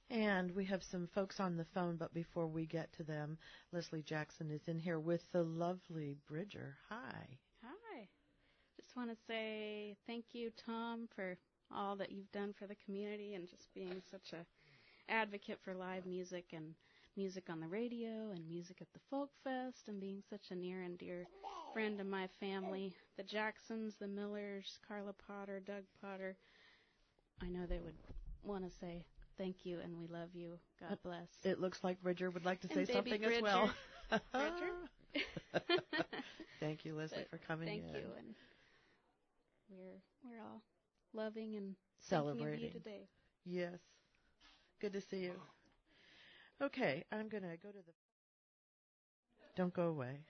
And we have some folks on the phone, but before we get to them, Leslie Jackson is in here with the lovely Bridger. Hi. Hi. Just want to say thank you, Tom, for all that you've done for the community and just being such a advocate for live music and music on the radio and music at the Folk Fest and being such a near and dear friend of my family. The Jacksons, the Millers, Carla Potter, Doug Potter. I know they would want to say thank you, and we love you. God bless. It looks like Bridger would like to say something Bridger. as well. Bridger? Thank you, Leslie, for coming in. Thank you, and we're all loving and celebrating of you today. Yes. Good to see you. Okay, I'm going to go to the... Don't go away.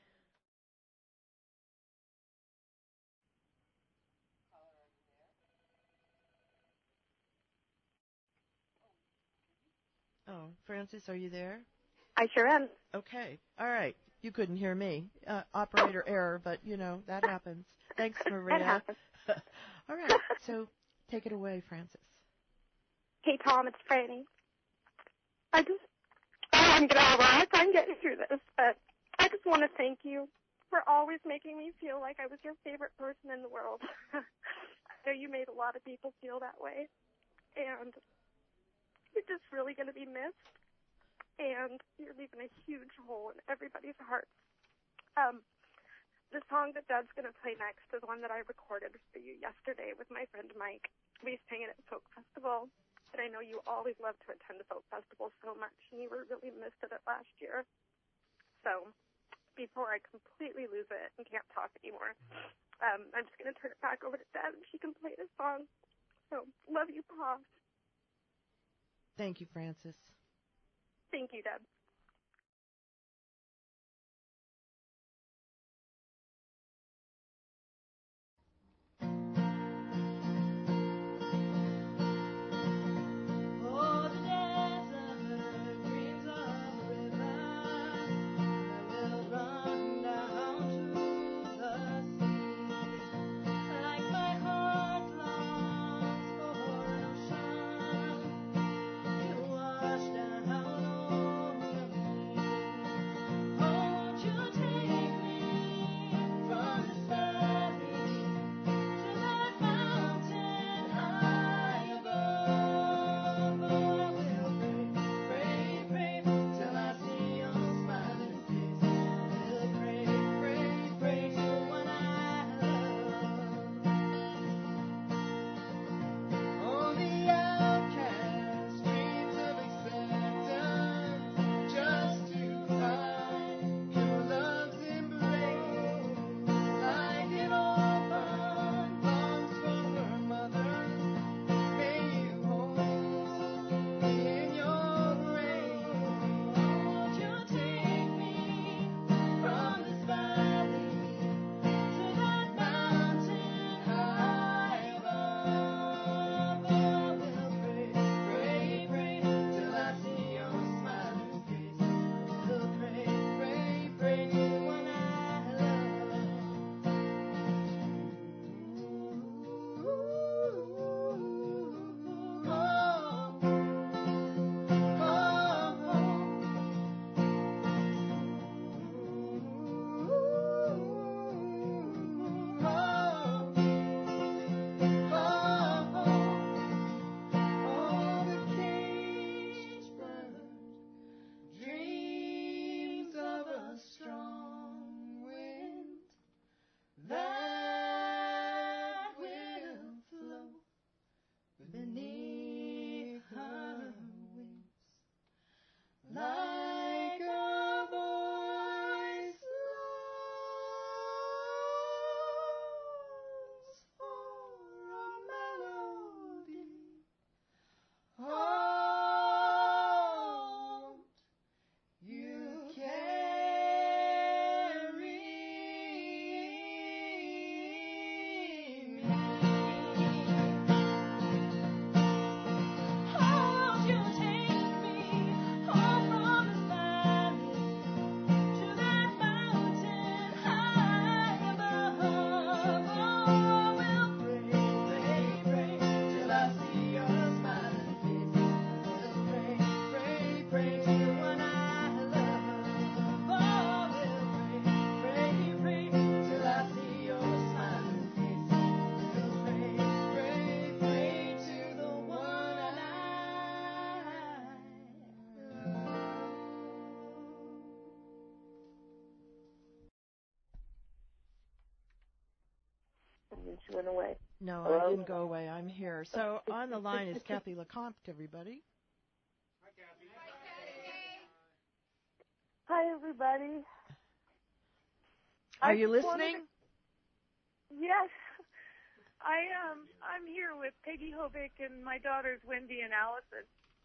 Oh, Frances, are you there? I sure am. Okay. All right. You couldn't hear me. Operator error, but, that happens. Thanks, Maria. That happens. All right. So take it away, Frances. Hey, Tom, it's Franny. I'm getting through this, but I just want to thank you for always making me feel like I was your favorite person in the world. I know you made a lot of people feel that way, and you're just really going to be missed, and you're leaving a huge hole in everybody's hearts. The song that Dad's going to play next is one that I recorded for you yesterday with my friend Mike. We sang it at Folk Festival, and I know you always love to attend the Folk Festival so much, and you were really missed at it last year. So before I completely lose it and can't talk anymore, I'm just going to turn it back over to Deb, and she can play this song. So love you, Pa. Thank you, Frances. Thank you, Deb. Wash down she went away. No, Hello? I didn't go away. I'm here. So on the line is Kathy LeCompte, everybody. Hi, everybody. Are you listening? Yes. I'm here with Peggy Hovick and my daughters Wendy and Allison.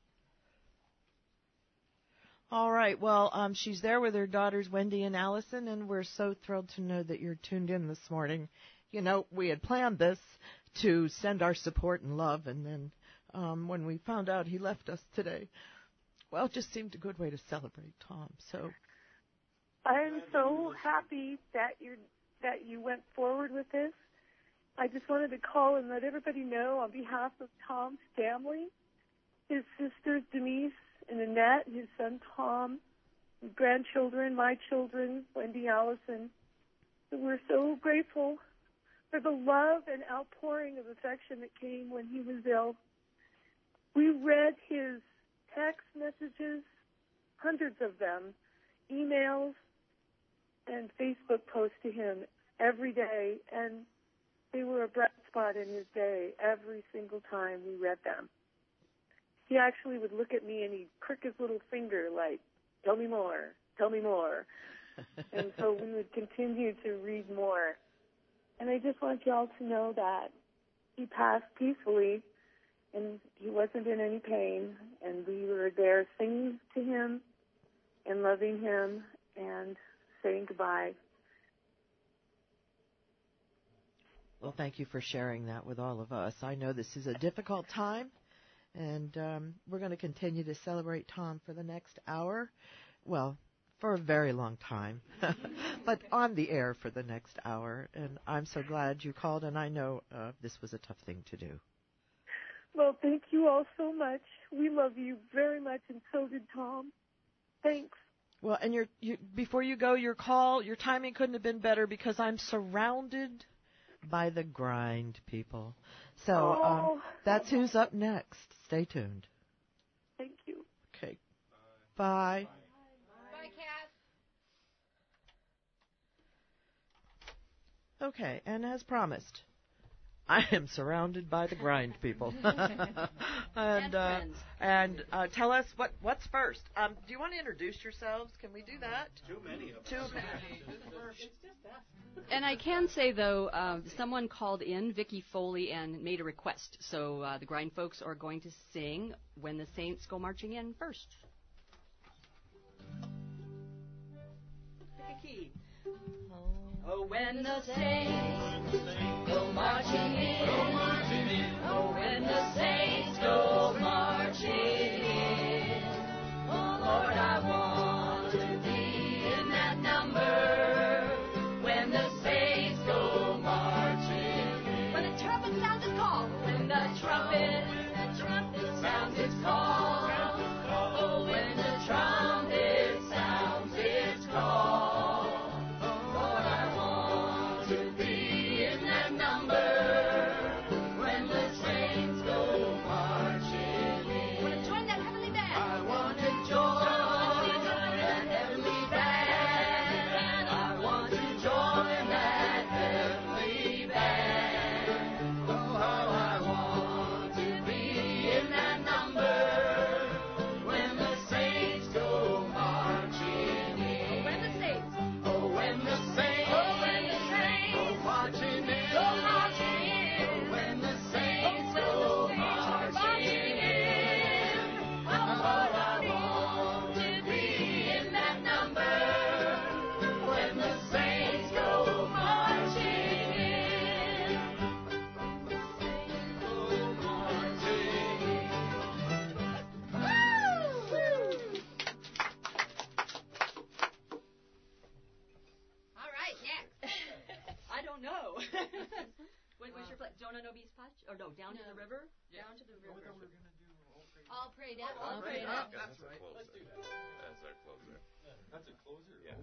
All right. Well, she's there with her daughters Wendy and Allison, and we're so thrilled to know that you're tuned in this morning. You know, we had planned this to send our support and love, and then when we found out he left us today, well, it just seemed a good way to celebrate Tom. So I'm so happy that you went forward with this. I just wanted to call and let everybody know on behalf of Tom's family, his sisters Denise and Annette, his son Tom, his grandchildren, my children, Wendy, Allison, that we're so grateful for the love and outpouring of affection that came when he was ill. We read his text messages, hundreds of them, emails, and Facebook posts to him every day, and they were a bright spot in his day every single time we read them. He actually would look at me and he'd crick his little finger like, tell me more, tell me more. And so we would continue to read more. And I just want you all to know that he passed peacefully and he wasn't in any pain, and we were there singing to him and loving him and saying goodbye. well, thank you for sharing that with all of us. I know this is a difficult time, and we're going to continue to celebrate Tom for the next hour. Well, for a very long time, but on the air for the next hour. And I'm so glad you called, and I know this was a tough thing to do. Well, thank you all so much. We love you very much, and so did Tom. Thanks. Well, and before you go, your timing couldn't have been better because I'm surrounded by the grind people. So that's who's up next. Stay tuned. Thank you. Okay. Bye. Bye, Kat. Okay, and as promised, I am surrounded by the grind people. and tell us what's first. Do you want to introduce yourselves? Can we do that? Too many of Too us. many. And I can say, though, someone called in, Vicky Foley, and made a request. So the Grind folks are going to sing When the Saints Go Marching In first. Pick a key. Oh, when the saints go marching in. Oh, when the saints go marching in. Oh, Lord, I want to be in that number. When the saints go marching in. When the trumpet sounds its call. When the trumpet sounds its call. Oh, when the trumpet sounds its call. Jonah no Beast Patch? Or no, down to the river? Yeah. Down to the river. We're going to do All Prayed Up. All Prayed Up. That's right. Let's do that. That's our closer. That's a closer? Yeah.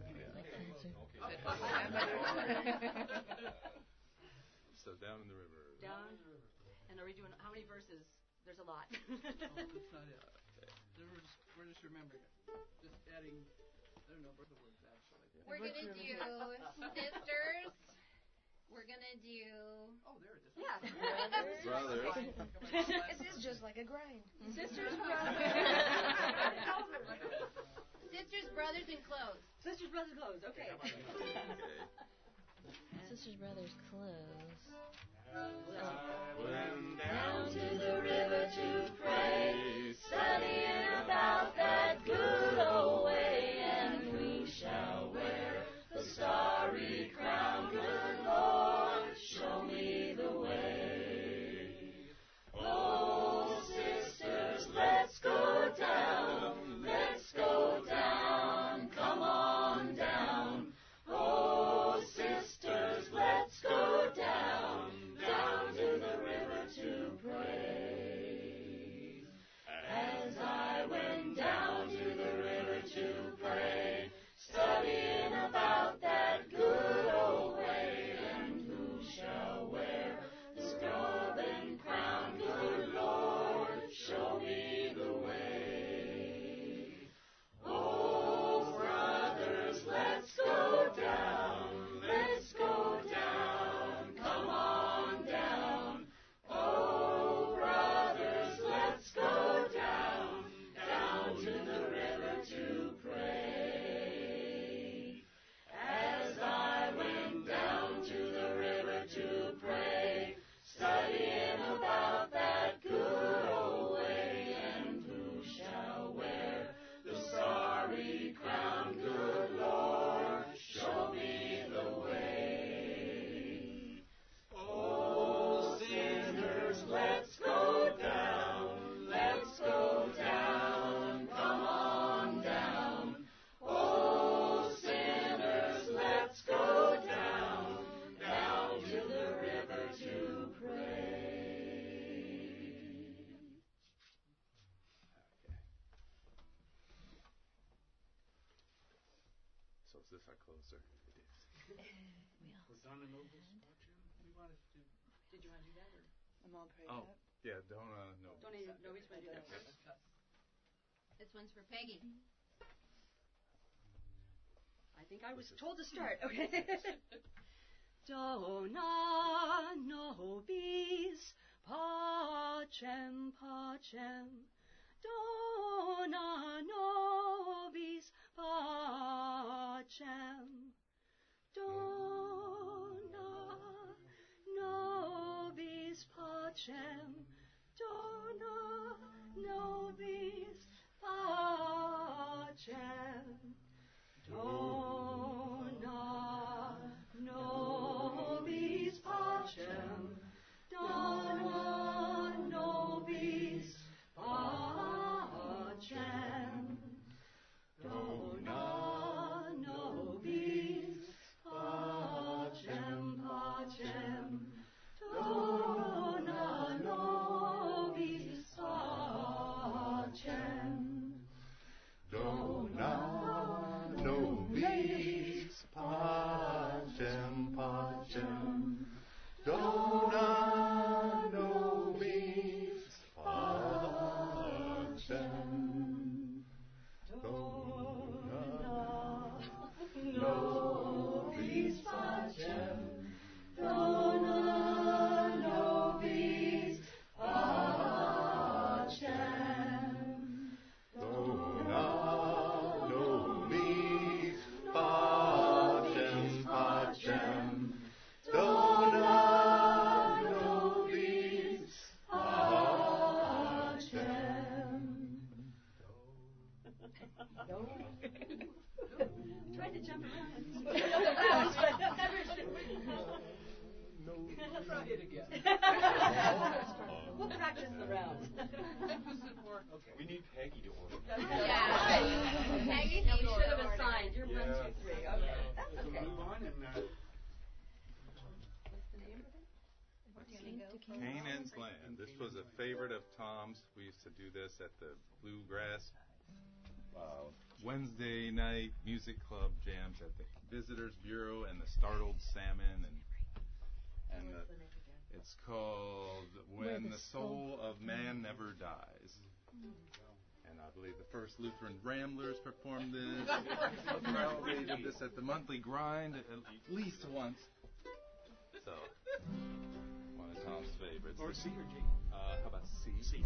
So down in the river. Down. And are we doing, how many verses? There's a lot. That's not it. We're just remembering it. Just adding, I don't know, the words actually. We're going to do Sisters, We're gonna do. Oh, there it is. Yeah. Brothers. This is just like a grind. Sisters, brothers, and clothes. Sisters, brothers, clothes. Okay. Sisters, brothers, clothes. I went down to the river to pray, studying about that good old way, and we shall wear the starry crown. Good Lord, show me the way. Oh, sisters, let's go down, let's go down, come on down. Oh, sisters, let's go down, down to the river to pray. As I went down to the river to pray, studying about that good old way, and who shall wear the robe and crown? Good Lord, show me the way. Oh, brothers, let's go down, let's go down, come on down. Oh, brothers, let's go down, down to the river to pray. As I went down to the river to pray, studying about that good old way, and who shall wear the starry crown? Good Lord, show me the way. Oh, sinners, let's go down, let's go down, come on down. Oh, sinners, let's go down, down to the river to pray. So is this our closer? It is. Was Donna Nobles watching? We wanted to. Did you want to do that, or I'm all prayed Oh, up? yeah, Donna Nobles. Don't even know which one to do that. This one's for Peggy. I think I was told to start. Okay. Dona nobis pacem pacem. Dona nobis pacem. Dona nobis pacem. Dona nobis pacem. Dona nobis pacem. Dona nobis pacem. Dona nobis pacem pacem. Dona nobis pacem. Dona nobis pacem pacem. Dona nobis pacem. Dona nobis pacem. Dona nobis pacem. Dona nobis pacem pacem. Dona nobis pacem. Tried to jump around. Try it again. We'll practice the rounds. Okay. We need Peggy to order. Yeah. Peggy, No, we should have assigned. You're 1, 2, 3. Okay. That's We'll okay. move on and. What's the name of it? Canaan's Land. This was a favorite of Tom's. We used to do this at the Bluegrass Wednesday night music club jams at the Visitors Bureau and the Startled Salmon, and it's called When the Soul of Man Never Dies. And I believe the first Lutheran Ramblers performed this. They did this at the monthly grind at least once. So, one of Tom's favorites. Or C or G? How about C? C.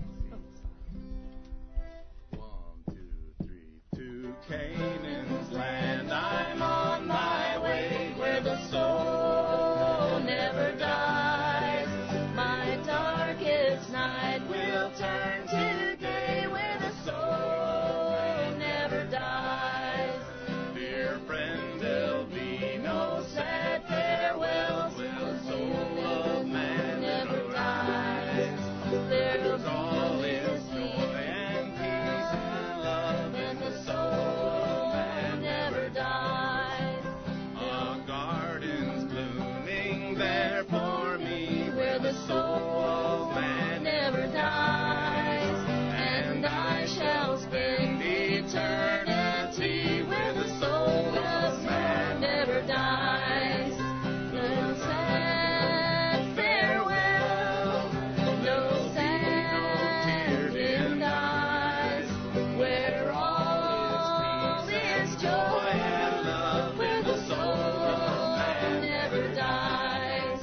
One, two, three. To Canaan's land, I'm on my way, where the soul never dies. My darkest night Will turn to day, where the soul never dies. Dear friend, there'll be no sad farewells, the soul of man never dies. there'll All is joy and peace and love, and the soul of man never dies. A garden's blooming there for me, where the soul of man Never dies, and I shall spend eternity where the soul of man never dies. No sad farewell, no sad dim eyes, where all is joy and love, where the soul of man never dies.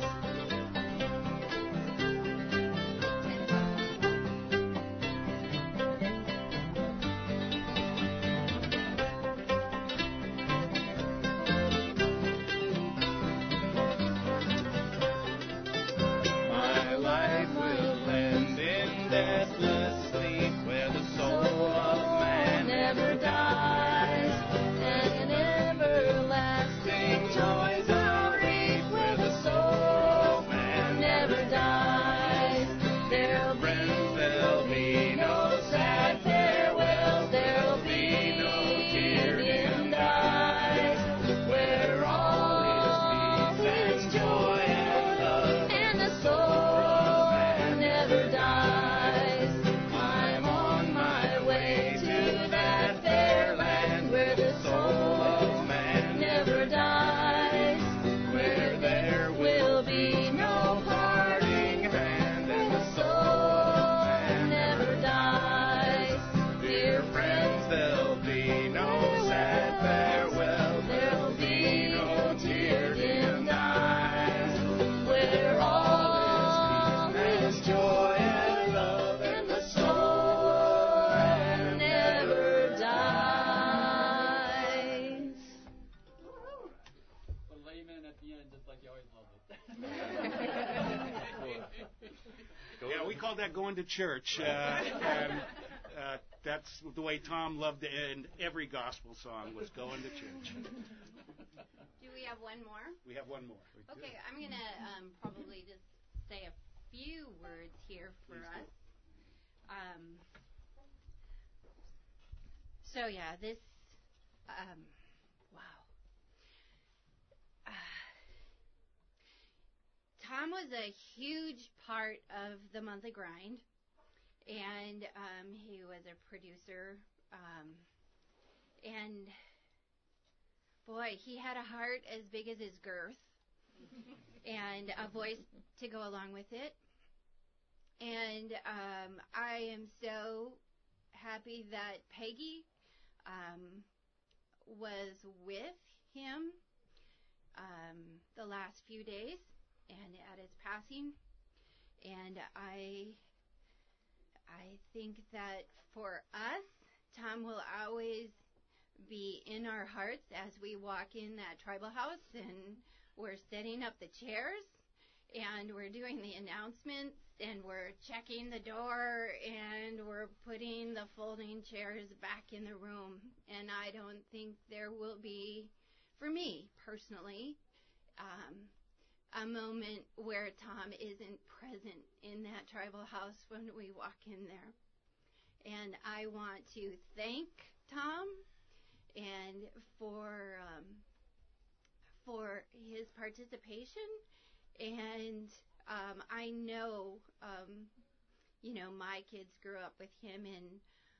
My life will end in deathless sleep, where the soul of man Never dies, and everlasting joys I'll reap where the soul of man never dies. There'll friends, there'll be no sad farewells, there'll be no tear-dimmed eyes, where all is joy and love, and the soul never dies. I'm on my way to that fair land where the soul of man never dies, where there will be no parting hand, and the soul never dies. dear friends, there'll be no sad farewells, There'll be no tear-dimmed eyes, where all is joy and love, and the soul never dies. The layman at the end, just like you always loved it. Yeah, we call that going to church. And that's the way Tom loved to end every gospel song, was going to church. Do we have one more? We have one more. Okay, I'm going to probably just say a few words here for us. So, yeah, this, wow. Tom was a huge part of the Monthly Grind, and he was a producer, and boy, he had a heart as big as his girth and a voice to go along with it. And I am so happy that Peggy was with him the last few days and at his passing. And I think that for us, Tom will always be in our hearts as we walk in that tribal house and we're setting up the chairs and we're doing the announcements and we're checking the door and we're putting the folding chairs back in the room. And I don't think there will be, for me personally, a moment where Tom isn't present in that tribal house when we walk in there. And I want to thank Tom and for his participation. And I know, my kids grew up with him, and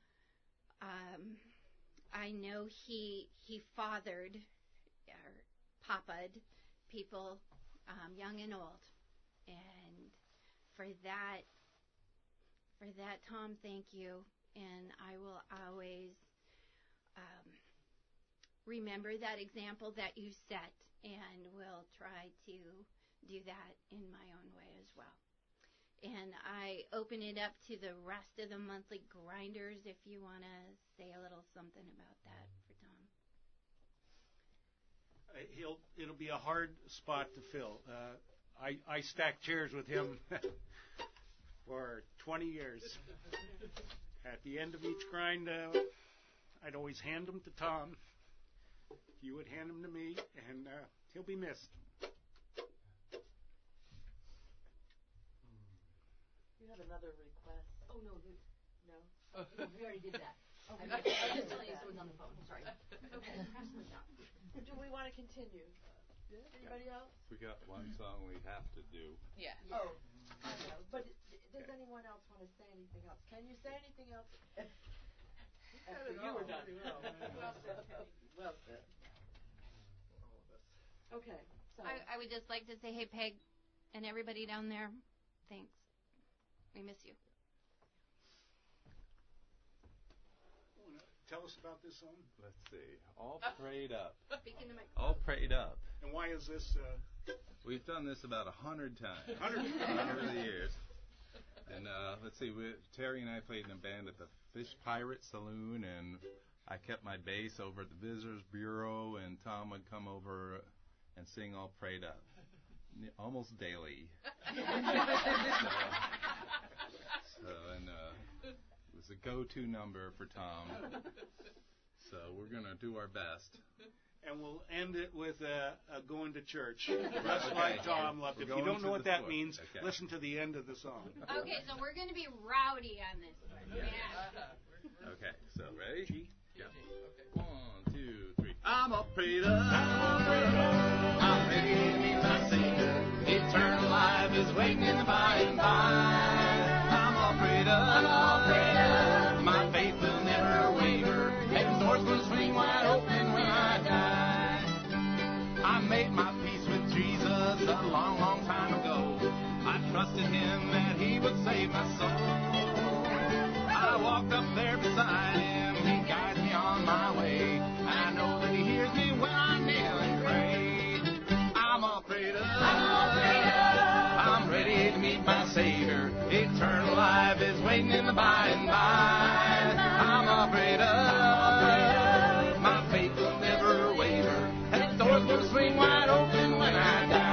I know he fathered or papa'd people, young and old. And for that, Tom, thank you. And I will always remember that example that you set, and will try to do that in my own way as well. And I open it up to the rest of the monthly grinders if you want to say a little something about that for Tom. It'll be a hard spot to fill. I stacked chairs with him for 20 years. At the end of each grind, I'd always hand them to Tom. You would hand them to me, and he'll be missed. You have another request. Oh, no. No? We already did that. Okay. I was telling you someone's on the phone. Sorry. Okay, pass them down. Do we want to continue? Anybody else? We got one song we have to do. Yeah. Oh, I know. But does anyone else want to say anything else? Can you say anything else? After you were done. Well said, Teddy. Well said. Okay. So I would just like to say, hey, Peg, and everybody down there, thanks. We miss you. Tell us about this song. Let's see. All Prayed Up. Speaking to my All Prayed Up. And why is this? We've done this about 100 times 100 over the years. And let's see, Terry and I played in a band at the Fish Pirate Saloon, and I kept my bass over at the Visitors Bureau, and Tom would come over and sing All Prayed Up almost daily. It was a go-to number for Tom. So we're going to do our best. And we'll end it with going to church. Just like Tom loved it. If you don't know what that means, listen to the end of the song. Okay, so we're going to be rowdy on this one. Yeah. Okay, so ready? G. Yeah. 1, 2, 3. I'm all prayed up. I'm ready to meet my Savior. Eternal life is waiting in the by and by. I'm all prayed up. I'm all prayed up. My faith will never waver. Heaven's doors will swing wide open when I die. I made my peace with Jesus a long, long time ago. I trusted Him that He would save my soul. I walked up there beside Him. He guides me on my way. I know that He hears me when I kneel and pray. I'm all prayed up. I'm all prayed up. I'm ready to meet my Savior. Eternal life is waiting in the by and by. I'm all prayed up. My faith will never waver. And the doors will swing wide open when I die.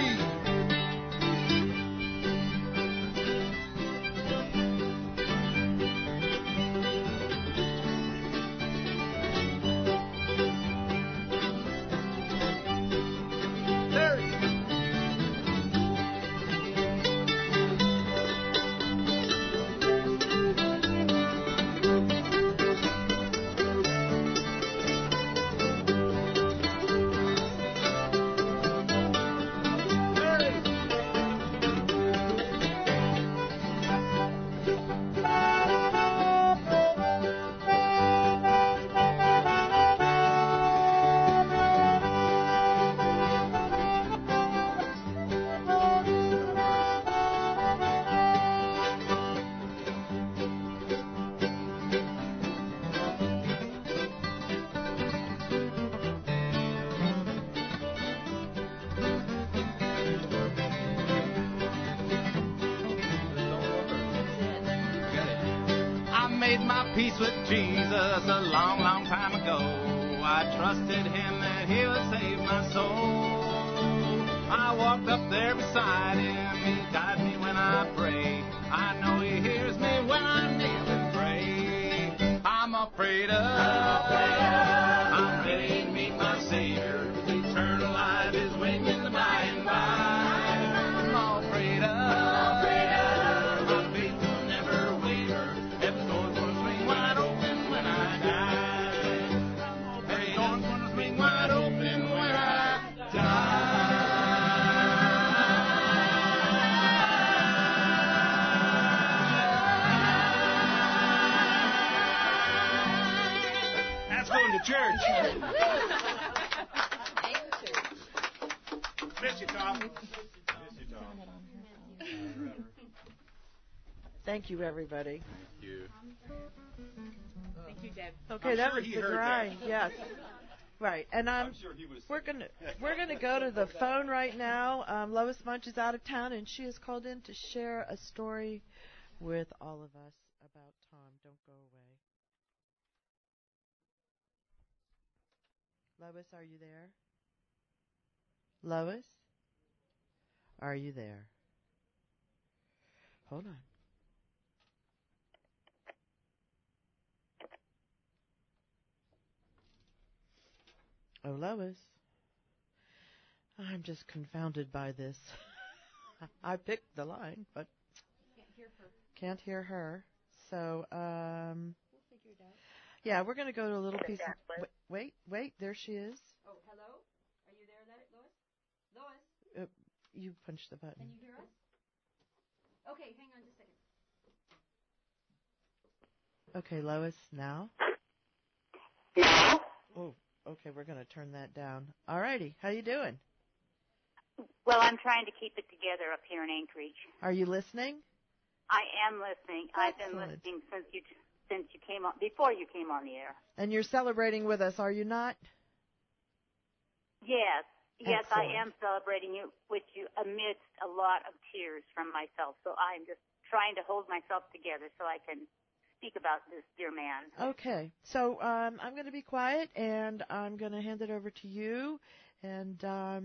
Peace with Jesus a long, long time ago. I trusted Him that He would save my soul. I walked up there beside Him. He guides me when I pray. I know He hears me when I kneel and pray. I'm all prayed up. I'm ready to meet my Savior. Eternal life is waiting in the by and by. I'm all prayed up. Church. Miss you, Tom. Miss you, Tom. Thank you, everybody. Thank you. Thank you, Deb. Okay, I'm that sure was he the heard grind. that. Yes. Right, and I'm sure he was. we're gonna go to the phone right now. Lois Munch is out of town, and she has called in to share a story with all of us about Tom. Don't go away. Lois, are you there? Lois, are you there? Hold on. Oh, Lois. I'm just confounded by this. I picked the line, but can't hear her. So, We'll figure it out. yeah, we're going to go to a little piece of... Wait, there she is. Oh, hello? Are you there, Lois? Lois? You punched the button. Can you hear us? Okay, hang on just a second. Okay, Lois, now? No. Oh, okay, we're going to turn that down. All righty, how you doing? Well, I'm trying to keep it together up here in Anchorage. Are you listening? I am listening. I've been Excellent. listening since you came on, before you came on the air. And you're celebrating with us, are you not? Yes, yes, Excellent. I am celebrating with you amidst a lot of tears from myself. So I'm just trying to hold myself together so I can speak about this dear man. Okay, so I'm going to be quiet, and I'm going to hand it over to you. And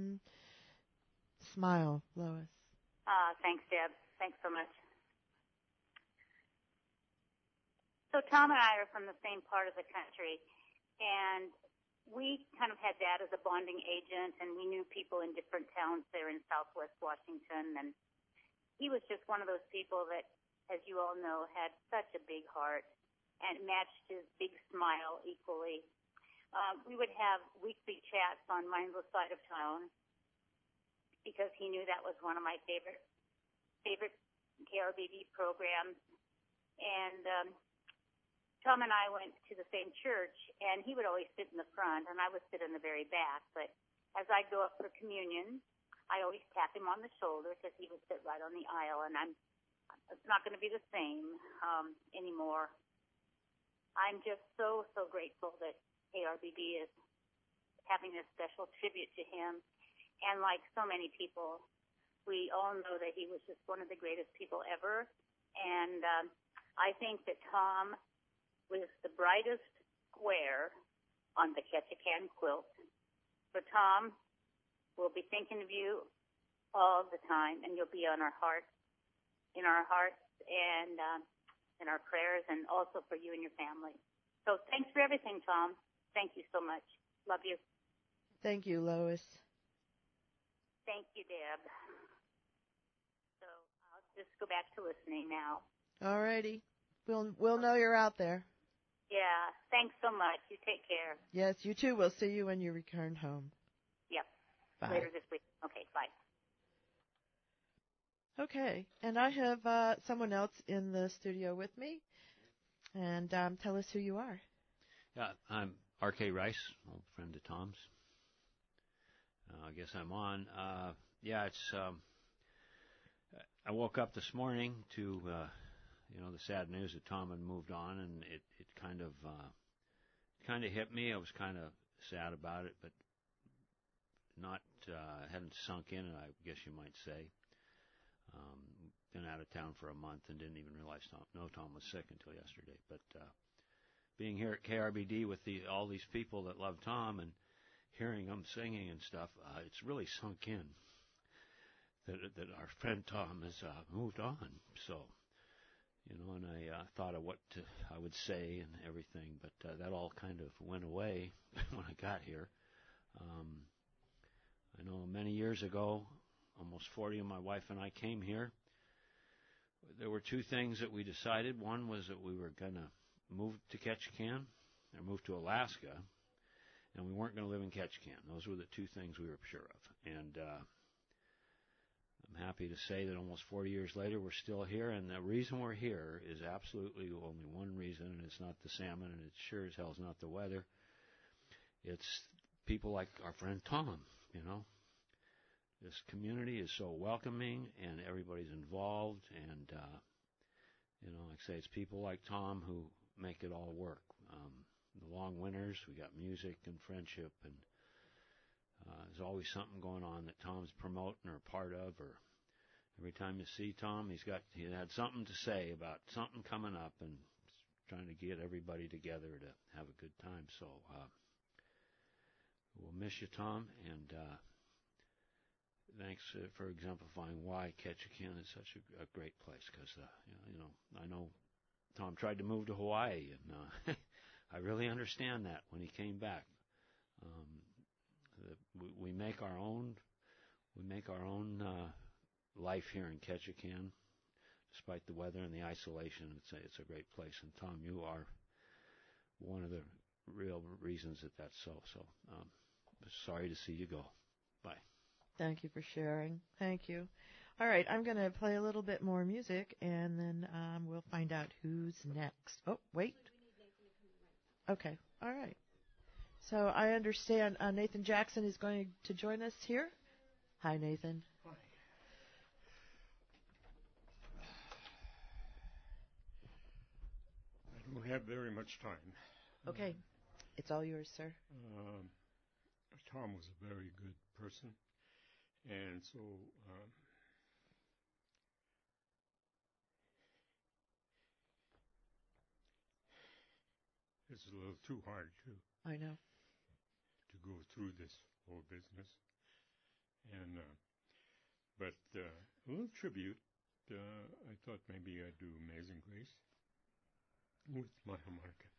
smile, Lois. Thanks, Deb. Thanks so much. So Tom and I are from the same part of the country, and we kind of had that as a bonding agent, and we knew people in different towns there in Southwest Washington, and he was just one of those people that, as you all know, had such a big heart and matched his big smile equally. We would have weekly chats on Mindless Side of Town because he knew that was one of my favorite KRBB programs, and Tom and I went to the same church, and he would always sit in the front, and I would sit in the very back. But as I'd go up for communion, I always tap him on the shoulder because he would sit right on the aisle, and it's not going to be the same anymore. I'm just so grateful that KRBB is having this special tribute to him. And like so many people, we all know that he was just one of the greatest people ever. And I think that Tom was the brightest square on the Ketchikan quilt. So Tom, we'll be thinking of you all the time, and you'll be on our hearts, in our hearts, and in our prayers, and also for you and your family. So thanks for everything, Tom. Thank you so much. Love you. Thank you, Lois. Thank you, Deb. So I'll just go back to listening now. All righty. We'll know you're out there. Yeah, thanks so much. You take care. Yes, you too. We'll see you when you return home. Yep. Bye. Later this week. Okay, bye. Okay, and I have someone else in the studio with me. And tell us who you are. Yeah, I'm R.K. Rice, old friend of Tom's. I guess I'm on. It's. I woke up this morning to, the sad news that Tom had moved on, and it kind of hit me. I was kind of sad about it, but not hadn't sunk in, I guess you might say. Been out of town for a month and didn't even realize Tom was sick until yesterday. But being here at KRBD with all these people that love Tom and hearing them singing and stuff, it's really sunk in that our friend Tom has moved on. So, and I thought of what I would say and everything, but that all kind of went away when I got here. I know many years ago, almost 40, my wife and I came here. There were two things that we decided. One was that we were going to move to Ketchikan, or move to Alaska, and we weren't going to live in Ketchikan. Those were the two things we were sure of. And I'm happy to say that almost 40 years later, we're still here, and the reason we're here is absolutely only one reason, and it's not the salmon, and it sure as hell is not the weather. It's people like our friend Tom, This community is so welcoming, and everybody's involved, and, like I say, it's people like Tom who make it all work. the long winters, we got music and friendship, and there's always something going on that Tom's promoting or part of, or every time you see Tom, he had something to say about something coming up, and trying to get everybody together to have a good time. So we'll miss you, Tom, and thanks for exemplifying why Ketchikan is such a great place. Because I know Tom tried to move to Hawaii, and I really understand that when he came back. We make our own life here in Ketchikan. Despite the weather and the isolation, it's a great place. And Tom, you are one of the real reasons that's so. So, sorry to see you go. Bye. Thank you for sharing. Thank you. All right, I'm going to play a little bit more music, and then we'll find out who's next. Oh, wait. Okay. All right. So I understand Nathan Jackson is going to join us here. Hi, Nathan. Hi. I don't have very much time. Okay. It's all yours, sir. Tom was a very good person, and so it's a little too hard I know. to go through this whole business. And but a little tribute. I thought maybe I'd do Amazing Grace with my harmonica.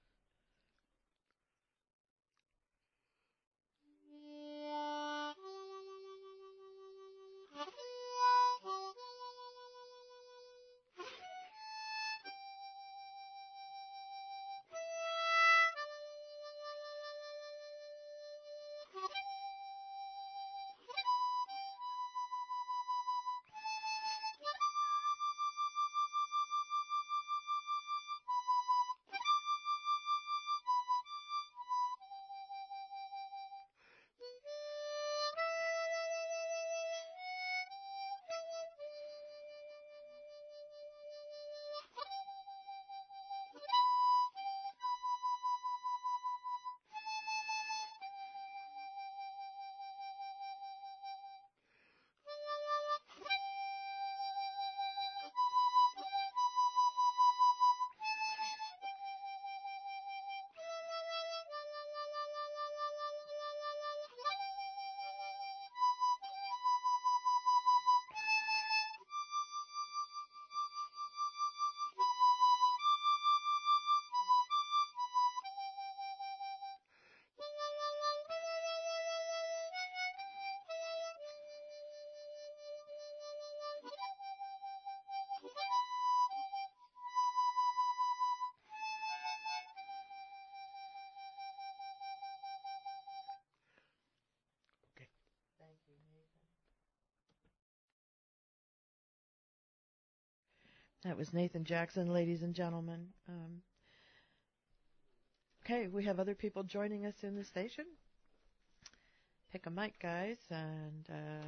That was Nathan Jackson, ladies and gentlemen. Okay, we have other people joining us in the station. Pick a mic, guys, and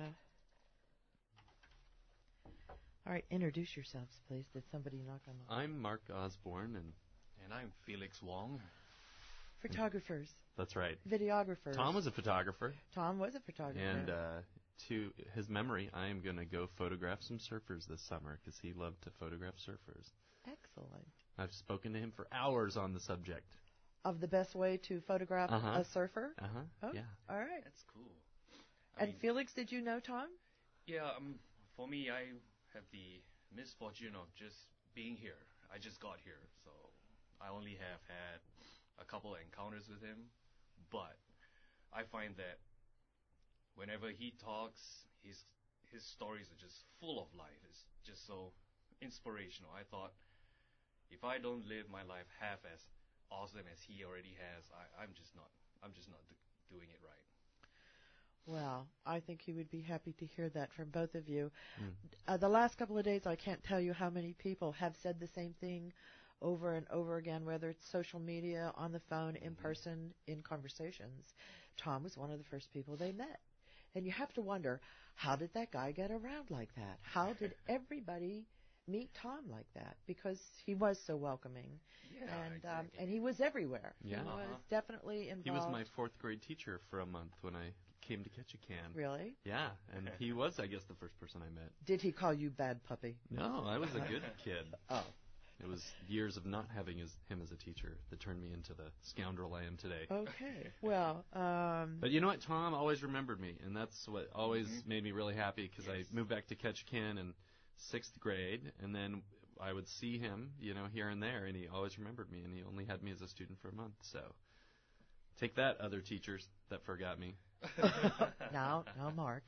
all right, introduce yourselves, please. Did somebody knock on the... I'm Mark Osborne, and I'm Felix Wong. Photographers. That's right. Videographers. Tom was a photographer. Tom was a photographer. And to his memory, I am going to go photograph some surfers this summer because he loved to photograph surfers. Excellent. I've spoken to him for hours on the subject. Of the best way to photograph a surfer? Oh, yeah. All right. That's cool. And Felix, did you know Tom? Yeah, for me, I have the misfortune of just being here. I just got here, so I only have had a couple of encounters with him, but I find that whenever he talks, his stories are just full of life. It's just so inspirational. I thought, if I don't live my life half as awesome as he already has, I'm just not doing it right. Well, I think he would be happy to hear that from both of you. The last couple of days, I can't tell you how many people have said the same thing over and over again, whether it's social media, on the phone, in person, in conversations. Tom was one of the first people they met. And you have to wonder, how did that guy get around like that? How did everybody meet Tom like that? Because he was so welcoming. Yeah, And he was everywhere. Yeah. He was definitely involved. He was my 4th grade teacher for a month when I came to Ketchikan. Really? Yeah, and he was, I guess, the first person I met. Did he call you bad puppy? No, I was a good kid. Oh. It was years of not having him as a teacher that turned me into the scoundrel I am today. Okay. Well, but you know what? Tom always remembered me, and that's what always made me really happy, because I moved back to Ketchikan in 6th grade, and then I would see him, here and there, and he always remembered me, and he only had me as a student for a month. So take that, other teachers that forgot me. Now, Mark.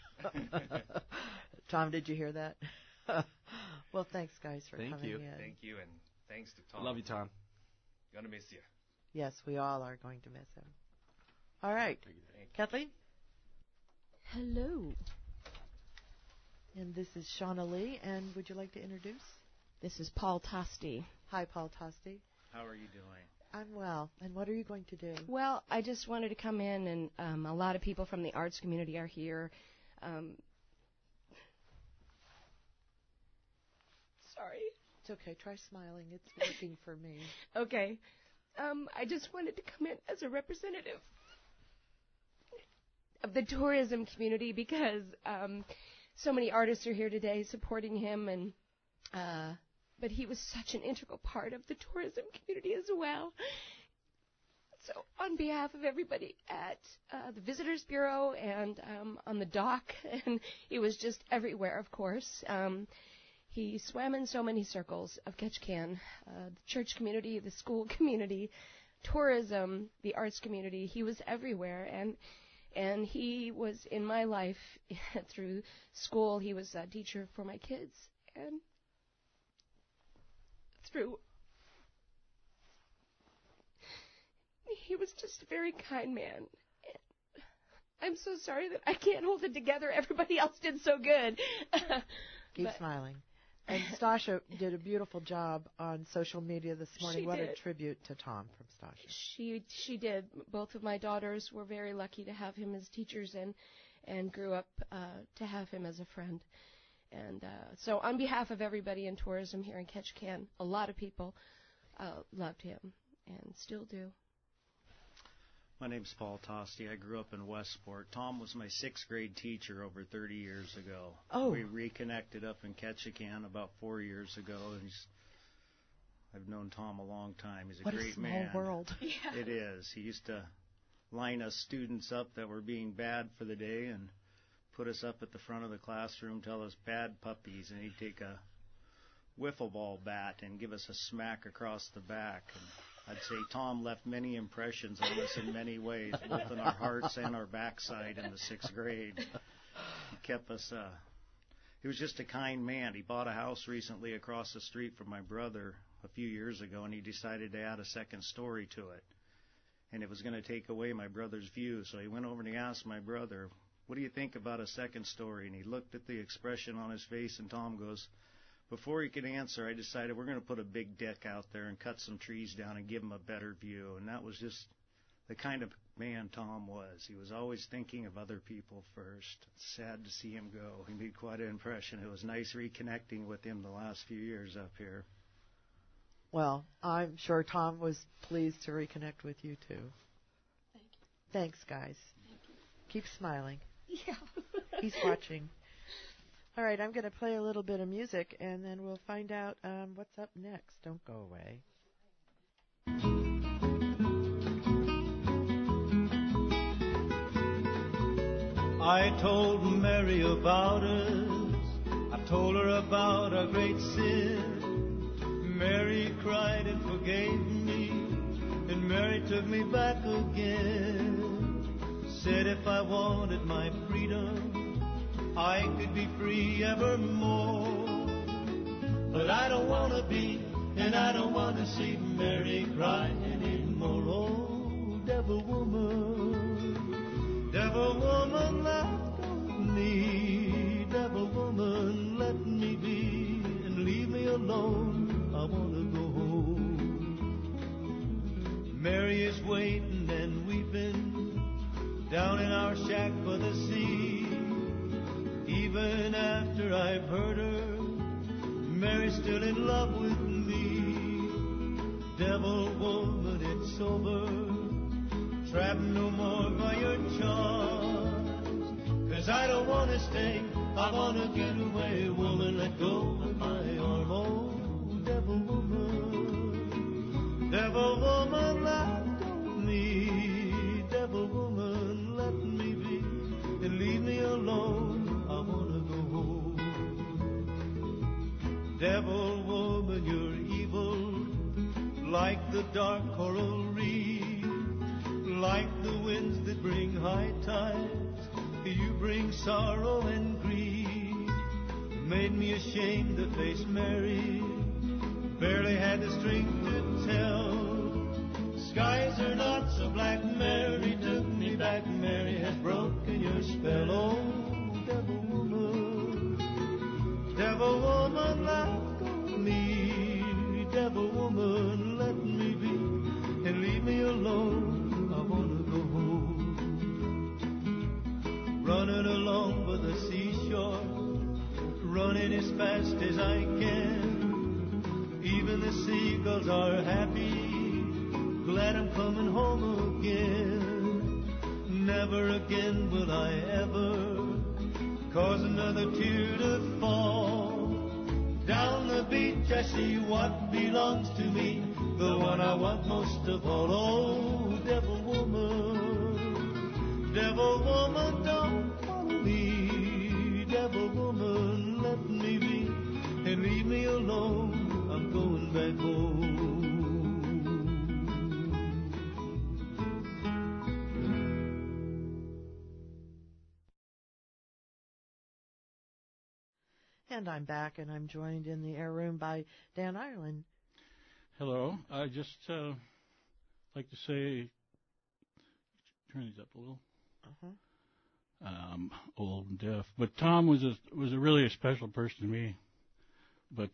Tom, did you hear that? Well, thanks, guys, for coming in. Thank you, and thanks to Tom. Love you, Tom. Gonna miss you. Yes, we all are going to miss him. All right. Kathleen? Hello. And this is Shauna Lee, and would you like to introduce? This is Paul Tosti. Hi, Paul Tosti. How are you doing? I'm well. And what are you going to do? Well, I just wanted to come in, and a lot of people from the arts community are here. Sorry. It's okay. Try smiling. It's working for me. Okay. I just wanted to come in as a representative of the tourism community, because so many artists are here today supporting him, and but he was such an integral part of the tourism community as well. So on behalf of everybody at the Visitors Bureau and on the dock, and he was just everywhere, of course. He swam in so many circles of Ketchikan, the church community, the school community, tourism, the arts community. He was everywhere, and he was in my life through school. He was a teacher for my kids, and he was just a very kind man. I'm so sorry that I can't hold it together. Everybody else did so good. Keep smiling. And Stasha did a beautiful job on social media this morning. What a tribute to Tom from Stasha. She did. Both of my daughters were very lucky to have him as teachers and grew up to have him as a friend. And so on behalf of everybody in tourism here in Ketchikan, a lot of people loved him and still do. My name's Paul Tosti. I grew up in Westport. Tom was my 6th grade teacher over 30 years ago. Oh. We reconnected up in Ketchikan about 4 years ago. And I've known Tom a long time. He's a great man. What a small world. Yeah. It is. He used to line us students up that were being bad for the day and put us up at the front of the classroom, tell us bad puppies, and he'd take a wiffle ball bat and give us a smack across the back. And I'd say Tom left many impressions on us in many ways, both in our hearts and our backside in the 6th grade. He kept us, he was just a kind man. He bought a house recently across the street from my brother a few years ago, and he decided to add a 2nd story to it. And it was going to take away my brother's view, so he went over and he asked my brother, "What do you think about a 2nd story?" And he looked at the expression on his face, and Tom goes, before he could answer, I decided we're going to put a big deck out there and cut some trees down and give him a better view. And that was just the kind of man Tom was. He was always thinking of other people first. It's sad to see him go. He made quite an impression. It was nice reconnecting with him the last few years up here. Well, I'm sure Tom was pleased to reconnect with you, too. Thank you. Thanks, guys. Thank you. Keep smiling. Yeah. He's watching. All right, I'm going to play a little bit of music, and then we'll find out what's up next. Don't go away. I told Mary about us. I told her about our great sin. Mary cried and forgave me, and Mary took me back again. Said if I wanted my freedom, I could be free evermore. But I don't want to be, and I don't want to see Mary cry anymore. Oh, devil woman, laugh on me. Devil woman, let me be, and leave me alone. I want to go home. Mary is waiting and weeping down in our shack by the sea. Even after I've hurt her, Mary's still in love with me. Devil woman, it's over. Trapped no more by your charms. 'Cause I don't want to stay, I want to get away. Woman, let go of my arm. Oh, devil woman. Devil woman, let go of me. Devil woman, let me be. And leave me alone, I want to go home. Devil woman, you're evil. Like the dark coral reef, like the winds that bring high tides, you bring sorrow and grief. Made me ashamed to face Mary, barely had the strength to tell. Skies are not so black, Mary took me back. Mary has broken your spell. Oh, devil woman, let go of me. Devil woman, let me be, and leave me alone, I want to go home. Running along by the seashore, running as fast as I can. Even the seagulls are happy, glad I'm coming home again. Never again will I ever cause another tear to fall. Down the beach I see what belongs to me, the one I want most of all. Oh, devil woman, don't follow me. Devil woman, let me be, and leave me alone, I'm going back home. And I'm back, and I'm joined in the air room by Dan Ireland. Hello. I just like to say, turn these up a little. Old and deaf, but Tom was a really a special person to me. But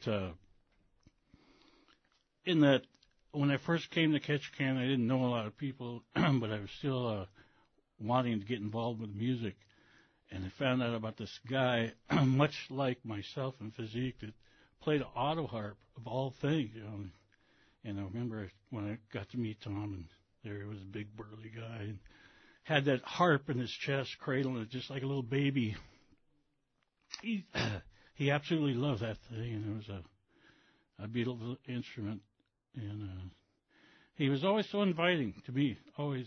in that, when I first came to Ketchikan, I didn't know a lot of people, but I was still wanting to get involved with music. And I found out about this guy, much like myself in physique, that played an auto harp of all things, you know. And I remember when I got to meet Tom, and there he was, a big burly guy, and had that harp in his chest, cradling it just like a little baby. He absolutely loved that thing, and it was a beautiful instrument. And he was always so inviting to me, always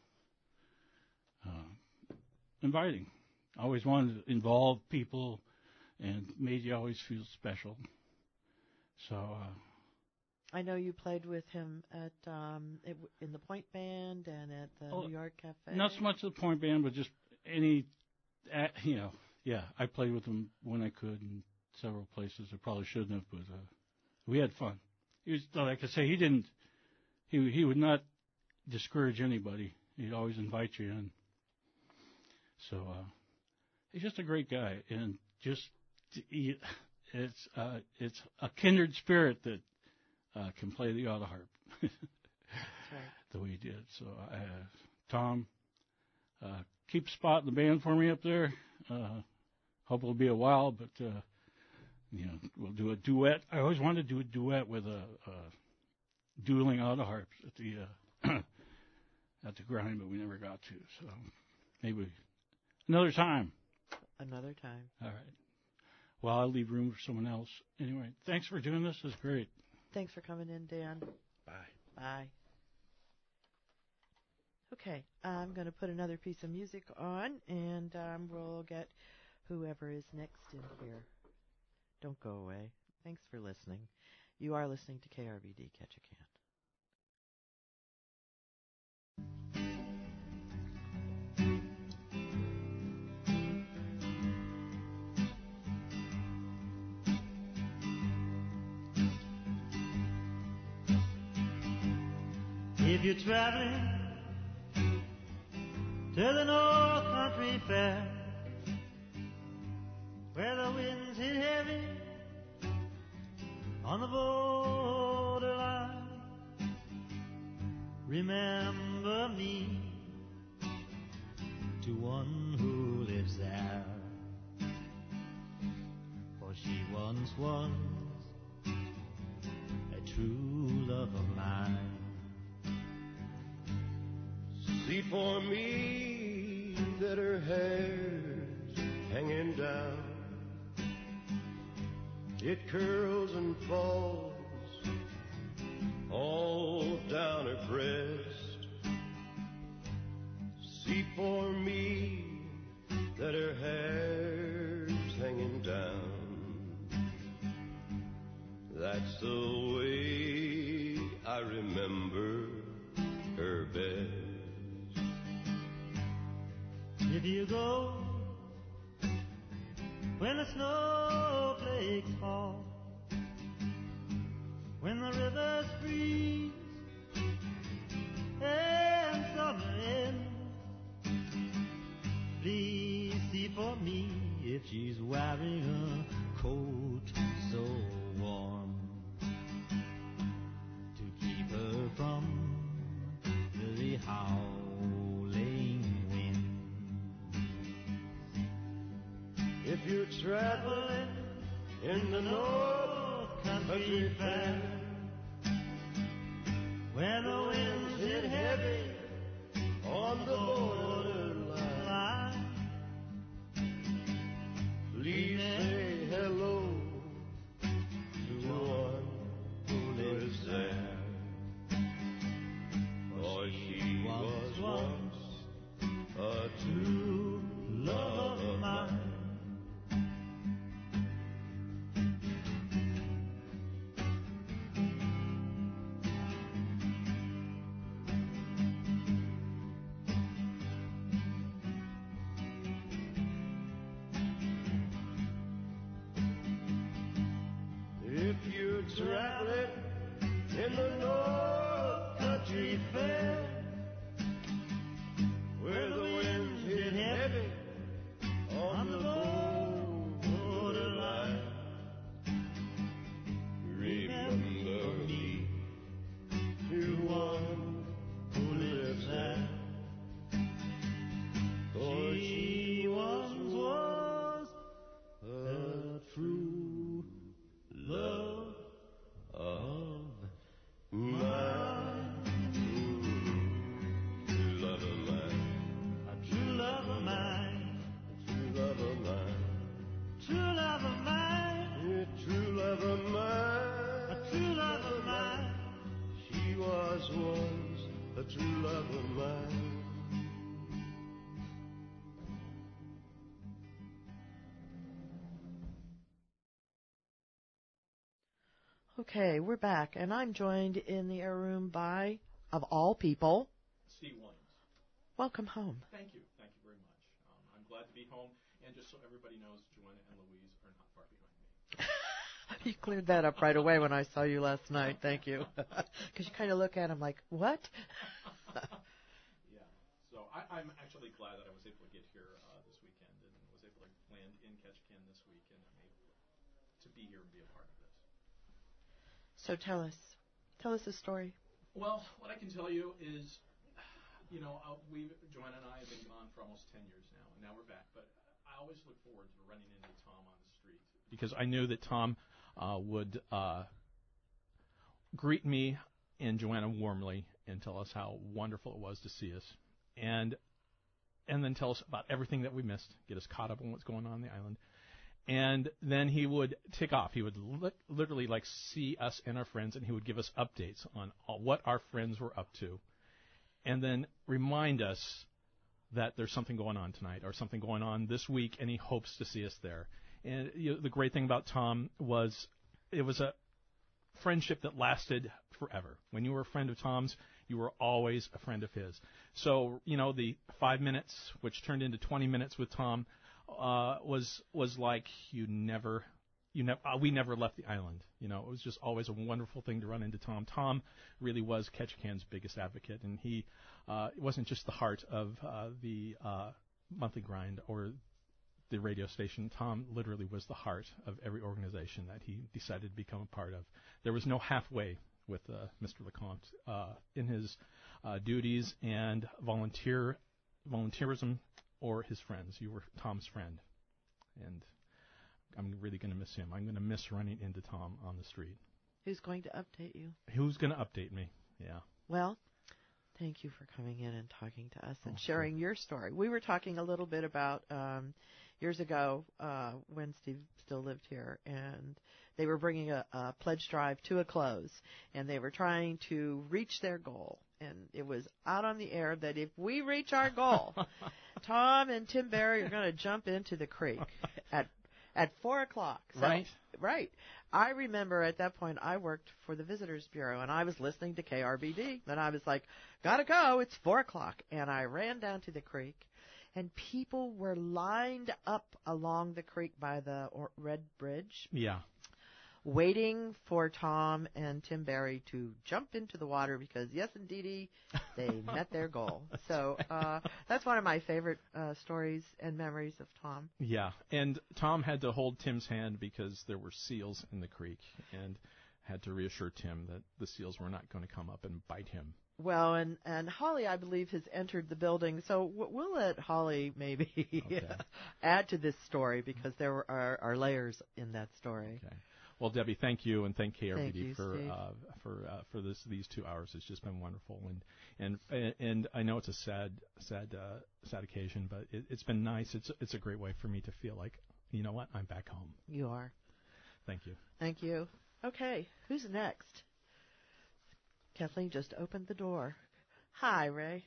inviting. Always wanted to involve people and made you always feel special. So I know you played with him at in the Point Band and at the New York Cafe. Not so much the Point Band, but just any, yeah, I played with him when I could in several places. I probably shouldn't have, but we had fun. He was, like I say, he would not discourage anybody. He'd always invite you in. So he's just a great guy, and it's a kindred spirit that can play the auto harp. That's right. The way he did. So Tom, keep a spot in the band for me up there. Hope it'll be a while, but we'll do a duet. I always wanted to do a duet with a dueling auto harps at the at the grind, but we never got to. So maybe another time. Another time. All right. Well, I'll leave room for someone else. Anyway, thanks for doing this. It's great. Thanks for coming in, Dan. Bye. Bye. Okay, I'm going to put another piece of music on, and we'll get whoever is next in here. Don't go away. Thanks for listening. You are listening to KRVD Ketchikan. If you're traveling to the North Country Fair, where the winds hit heavy on the borderline, remember me to one who lives there, for she once was a true love. love of mine. See for me that her hair's hanging down. It curls and falls all down her breast. See for me that her hair's hanging down. That's the way I remember her best. If you go when the snowflakes fall, when the rivers freeze and summer ends, please see for me if she's wearing a coat so warm to keep her from the howling wind. If you're traveling in the North Country Fair, when the winds hit heavy on the borderline, please say hello to one who lives there. For she was once a true love of mine. If you're traveling in the North Country Fair, where the winds hit heavy on the borderline, remember me to one who lives there. For she once was a true love of mine. True love of mine. A true love of mine. A true love of mine. True love of mine. A true love of mine. A true love of mine. She was once a true love of mine. Okay, we're back, and I'm joined in the air room by, of all people, Steve Williams. Welcome home. Thank you very much. I'm glad to be home, and just so everybody knows, Joanna and Louise are not far behind me. You cleared that up right away when I saw you last night. Thank you. Because you kind of look at him like, what? Yeah. So I'm actually glad that I was able to get here this weekend and was able to land in Ketchikan this week, and I'm able to be here and be a part of this. So tell us a story. Well, what I can tell you is, Joanna and I have been gone for almost 10 years now, and now we're back. But I always look forward to running into Tom on the street because I knew that Tom would greet me and Joanna warmly and tell us how wonderful it was to see us, and then tell us about everything that we missed, get us caught up on what's going on the island. And then he would take off. He would literally see us and our friends, and he would give us updates on what our friends were up to, and then remind us that there's something going on tonight or something going on this week, and he hopes to see us there. And the great thing about Tom was it was a friendship that lasted forever. When you were a friend of Tom's, you were always a friend of his. So, the 5 minutes, which turned into 20 minutes with Tom, was like we never left the island. It was just always a wonderful thing to run into Tom. Tom really was Ketchikan's biggest advocate, and he wasn't just the heart of the monthly grind or the radio station. Tom literally was the heart of every organization that he decided to become a part of. There was no halfway with Mr. LeCompte in his duties and volunteerism or his friends. You were Tom's friend, and I'm really going to miss him. I'm going to miss running into Tom on the street. Who's going to update you? Who's going to update me? Yeah. Well, thank you for coming in and talking to us and sharing your story. We were talking a little bit about years ago when Steve still lived here, and they were bringing a pledge drive to a close, and they were trying to reach their goal. And it was out on the air that if we reach our goal, Tom and Tim Barry are going to jump into the creek at 4 o'clock. So, right. Right. I remember at that point I worked for the Visitors Bureau, and I was listening to KRBD, and I was like, gotta go, it's 4 o'clock. And I ran down to the creek, and people were lined up along the creek by the Red Bridge. Yeah. Waiting for Tom and Tim Barry to jump into the water because, yes, indeedy, they met their goal. So that's one of my favorite stories and memories of Tom. Yeah, and Tom had to hold Tim's hand because there were seals in the creek and had to reassure Tim that the seals were not going to come up and bite him. Well, and Holly, I believe, has entered the building, so we'll let Holly maybe add to this story because there are layers in that story. Okay. Well, Debbie, thank you, and thank KRBD Thank you, for these 2 hours. It's just been wonderful, and I know it's a sad occasion, but it's been nice. It's a great way for me to feel like, you know what, I'm back home. You are. Thank you. Thank you. Okay, who's next? Kathleen just opened the door. Hi, Ray.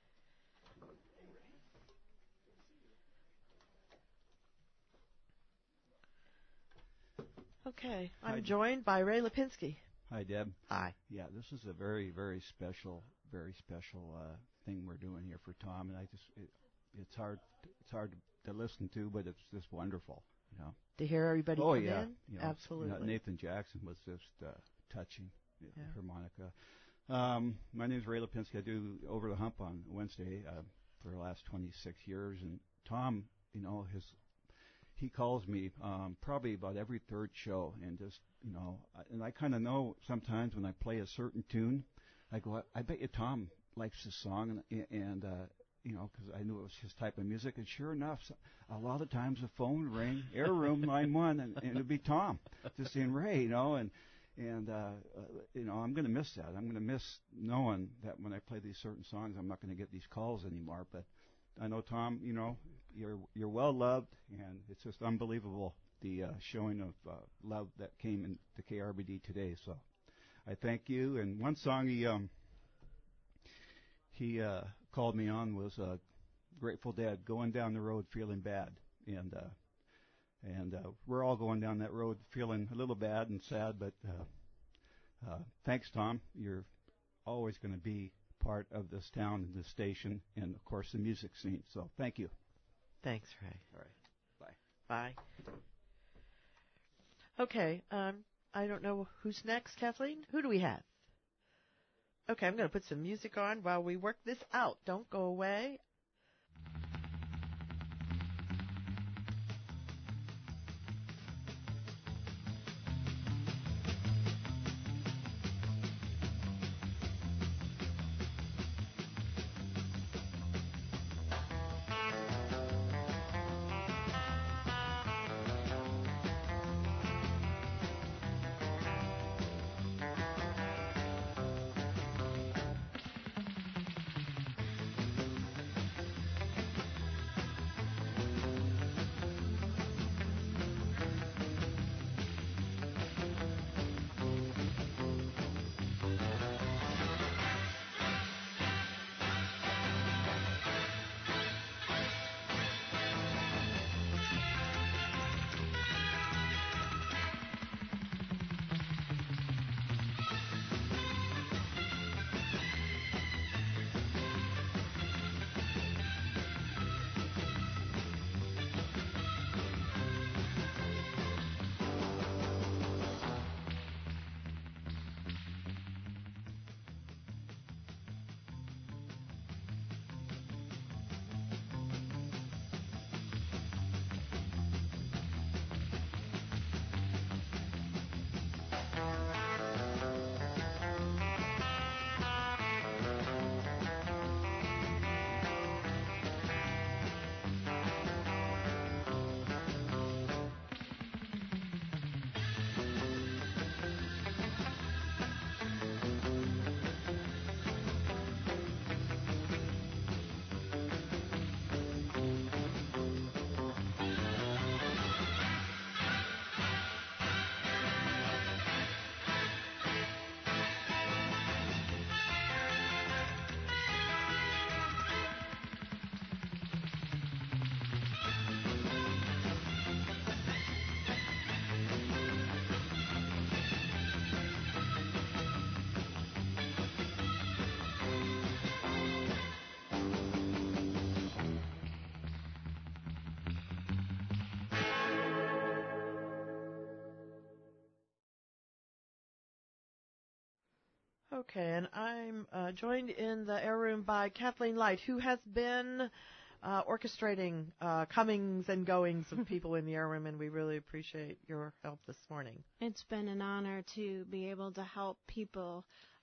Okay, I'm joined by Ray Lipinski. Hi, Deb. Hi. Yeah, this is a very, very special thing we're doing here for Tom, and it's hard to listen to, but it's just wonderful, you know. To hear everybody come in? You know, Absolutely. You know, Nathan Jackson was just touching, harmonica. My name is Ray Lipinski. I do Over the Hump on Wednesday for the last 26 years, and Tom, you know, he calls me probably about every third show, and just, you know, and I kind of know sometimes when I play a certain tune, I go, I bet you Tom likes this song, and you know, because I knew it was his type of music, and sure enough, a lot of times the phone would ring, Air Room line 1, and it'd be Tom, just saying, Ray, you know, and you know, I'm going to miss that. I'm going to miss knowing that when I play these certain songs, I'm not going to get these calls anymore. But I know, Tom, you know, you're well loved, and it's just unbelievable the showing of love that came into KRBD today. So I thank you. And one song he called me on was Grateful Dead, Going Down the Road Feeling Bad, and we're all going down that road feeling a little bad and sad, but thanks, Tom. You're always going to be part of this town and this station and, of course, the music scene. So thank you. Thanks, Ray. All right. Bye. Bye. Okay. I don't know who's next, Kathleen. Who do we have? Okay, I'm going to put some music on while we work this out. Don't go away. Okay, and I'm joined in the air room by Kathleen Light, who has been orchestrating comings and goings of people in the air room, and we really appreciate your help this morning. It's been an honor to be able to help people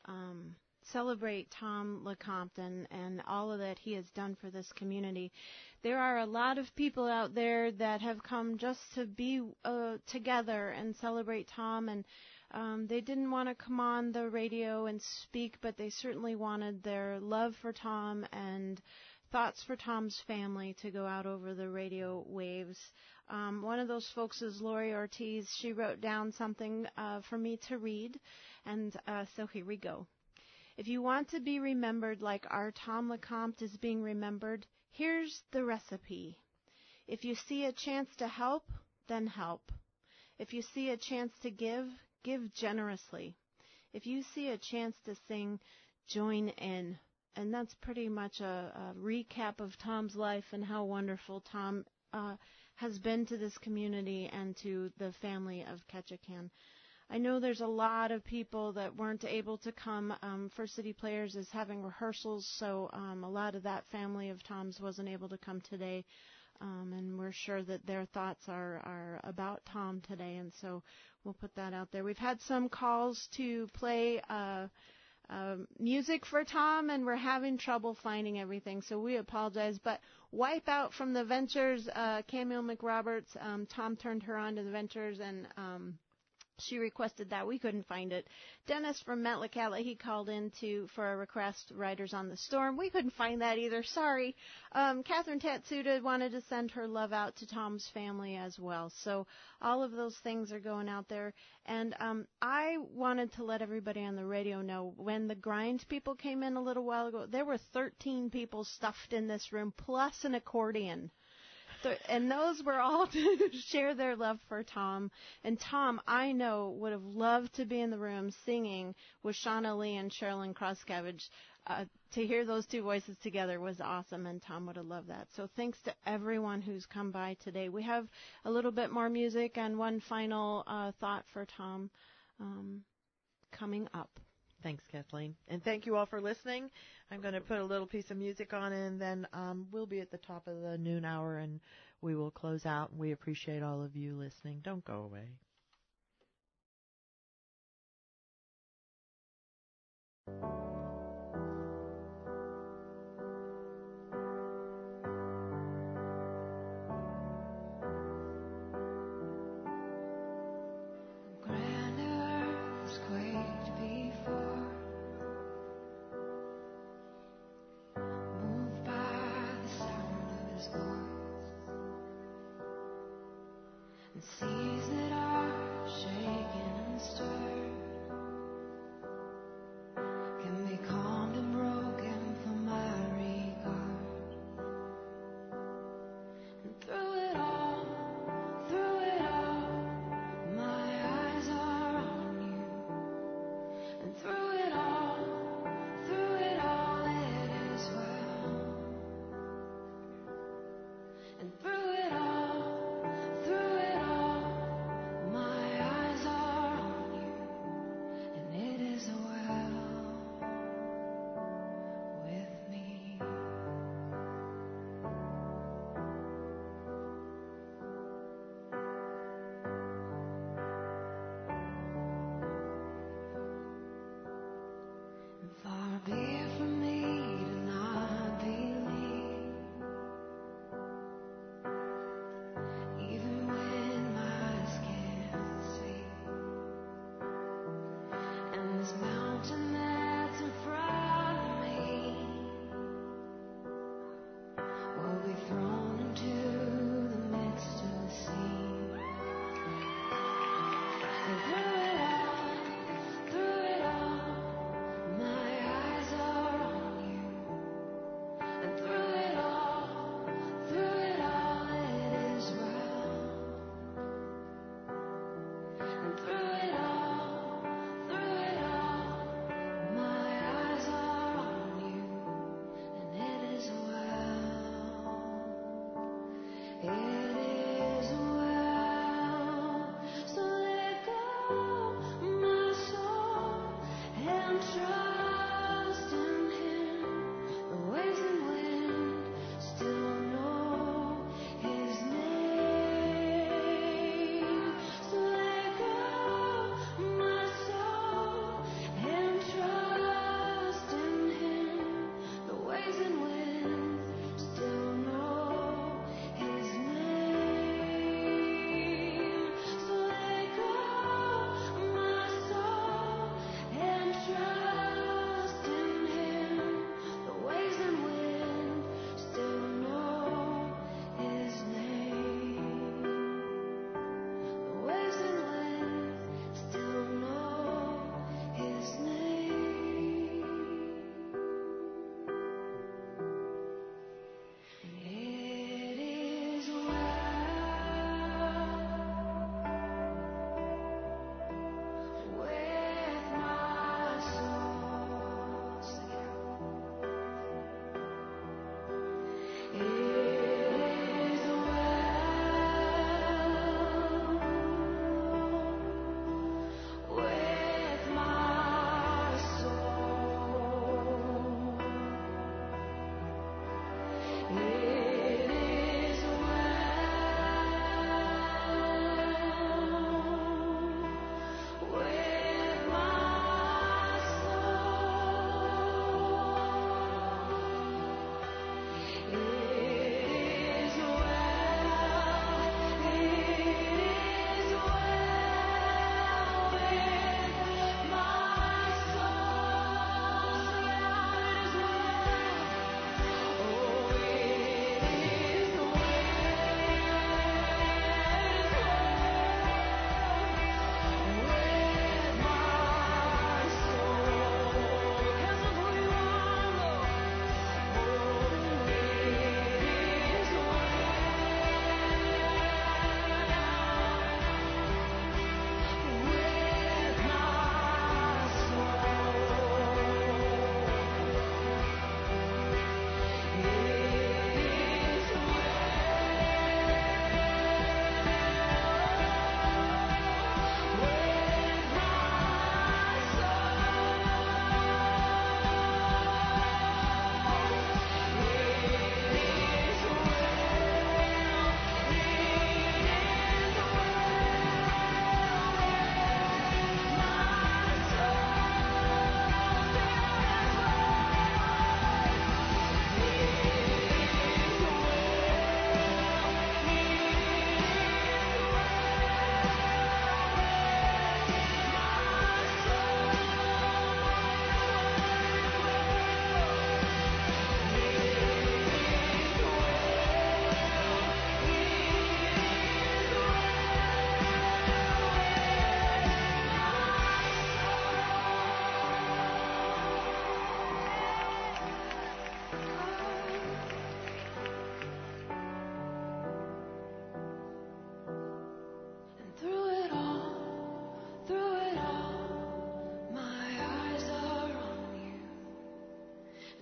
celebrate Tom LeCompte and all of that he has done for this community. There are a lot of people out there that have come just to be together and celebrate Tom, and they didn't want to come on the radio and speak, but they certainly wanted their love for Tom and thoughts for Tom's family to go out over the radio waves. One of those folks is Lori Ortiz. She wrote down something for me to read, and so here we go. If you want to be remembered like our Tom LeCompte is being remembered, here's the recipe. If you see a chance to help, then help. If you see a chance to give generously. If you see a chance to sing, join in. And that's pretty much a recap of Tom's life and how wonderful Tom has been to this community and to the family of Ketchikan. I know there's a lot of people that weren't able to come. First City Players is having rehearsals, so a lot of that family of Tom's wasn't able to come today. And we're sure that their thoughts are about Tom today, and so we'll put that out there. We've had some calls to play music for Tom, and we're having trouble finding everything, so we apologize. But Wipe Out from the Ventures, Camille McRoberts, Tom turned her on to the Ventures, and she requested that. We couldn't find it. Dennis from Metlakatla, he called in for a request, Riders on the Storm. We couldn't find that either. Sorry. Catherine Tatsuda wanted to send her love out to Tom's family as well. So all of those things are going out there. And I wanted to let everybody on the radio know, when the Grind people came in a little while ago, there were 13 people stuffed in this room, plus an accordion. And those were all to share their love for Tom. And Tom, I know, would have loved to be in the room singing with Shauna Lee and Sherilyn Crosscavage. To hear those two voices together was awesome, and Tom would have loved that. So thanks to everyone who's come by today. We have a little bit more music and one final thought for Tom coming up. Thanks, Kathleen. And thank you all for listening. I'm going to put a little piece of music on, and then we'll be at the top of the noon hour, and we will close out. We appreciate all of you listening. Don't go away. Seas that are shaken and stirred can be calmed and broken for my regard. And through it all, my eyes are on you. And through it all, it is well. And through it all, far be it from me to not believe, even when my eyes can't see. And this mountain that's in front of me will be thrown into the midst of the sea. And through it all, my eyes are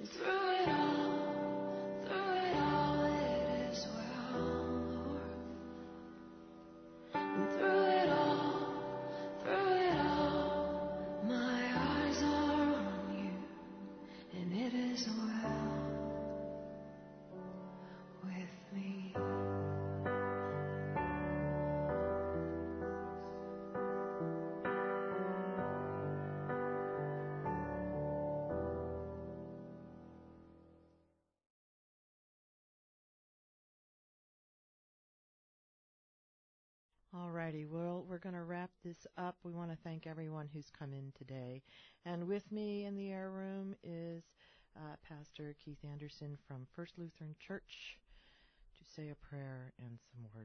Alrighty, well, we're going to wrap this up. We want to thank everyone who's come in today. And with me in the air room is Pastor Keith Anderson from First Lutheran Church to say a prayer and some words.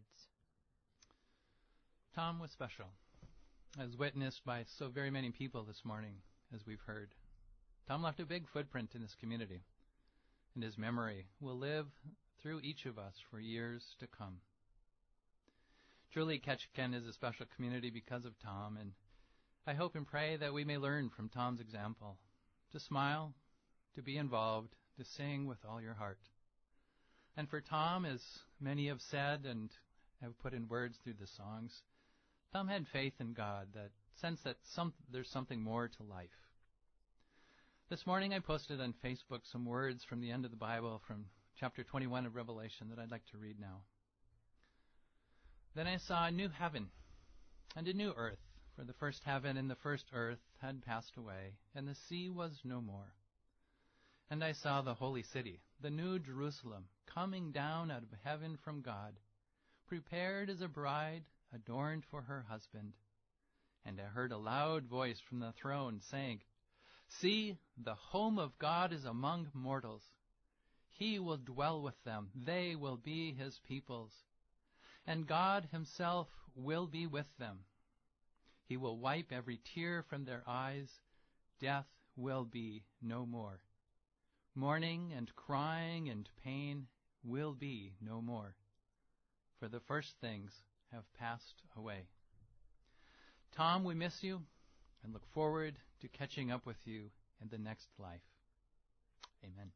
Tom was special, as witnessed by so very many people this morning, as we've heard. Tom left a big footprint in this community, and his memory will live through each of us for years to come. Truly, Ketchikan is a special community because of Tom, and I hope and pray that we may learn from Tom's example, to smile, to be involved, to sing with all your heart. And for Tom, as many have said and have put in words through the songs, Tom had faith in God, that sense that there's something more to life. This morning I posted on Facebook some words from the end of the Bible from chapter 21 of Revelation that I'd like to read now. Then I saw a new heaven and a new earth, for the first heaven and the first earth had passed away, and the sea was no more. And I saw the holy city, the new Jerusalem, coming down out of heaven from God, prepared as a bride adorned for her husband. And I heard a loud voice from the throne saying, "See, the home of God is among mortals. He will dwell with them. They will be his peoples. And God himself will be with them. He will wipe every tear from their eyes. Death will be no more. Mourning and crying and pain will be no more. For the first things have passed away." Tom, we miss you and look forward to catching up with you in the next life. Amen.